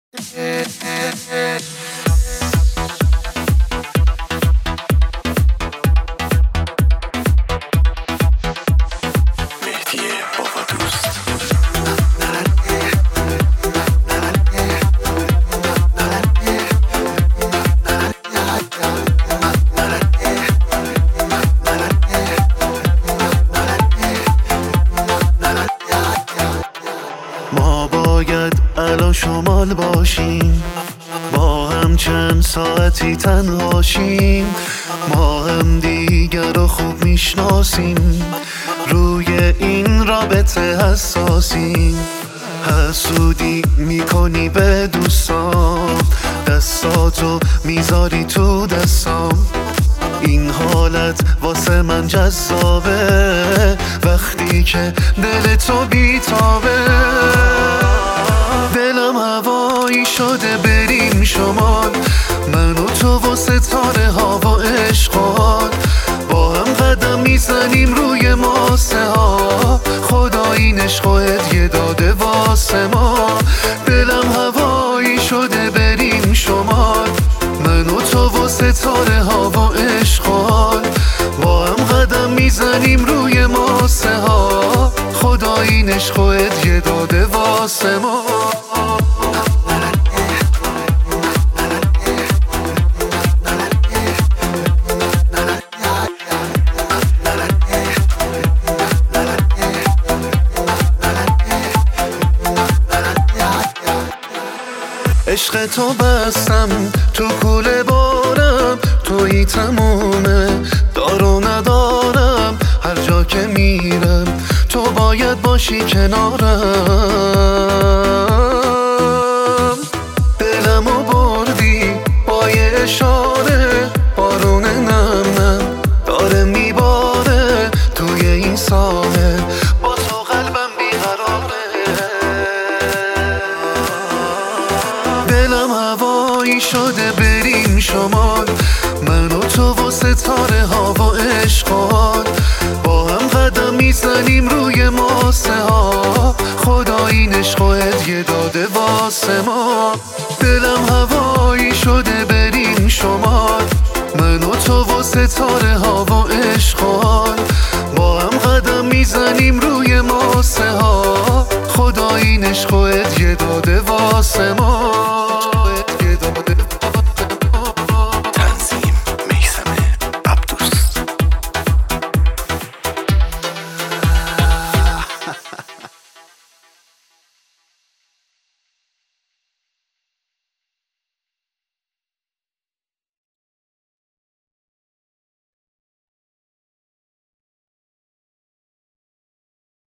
ما باید الان شمال باشیم، با هم چند ساعتی تنهاشیم. ما هم دیگر رو خوب میشناسیم، روی این رابطه حساسیم. حسودی میکنی به دوستام، دستاتو میذاری تو دستام. این حالت واسه من جذابه، وقتی که دل تو بیتابه. دلم هوایی شده بریم شمال، من و تو و ستاره ها و عشقات. با هم قدم میزنیم روی ماسه ها، خدا این عشق و هدیه داده واسه ما. دلم هوایی شده بریم شمال، من و تو و ستاره ها و عشقات. با هم قدم میزنیم روی ماسه ها، خدا این عشق و هدیه داده واسه ما. عشق تو بستم تو کوله بارم، تویی تمومه دارو ندارم. هر جا که میرم تو باید باشی کنارم. دلمو بردی با یه اشاره، بارون نم نم داره میباره توی این ساحل. با تو قلبم بیقراره، دلم هوایی شده بریم شمال، من و تو و ستاره ها و عشقات. با هم قدم میزنیم روی ماسه ها، خدا این عشق و هدیه داده واسه ما. دلم هوایی شده بریم شمال، من و تو و ستاره ها و عشقات. با هم قدم میزنیم روی ماسه ها، خدا این عشق و هدیه داده واسه ما.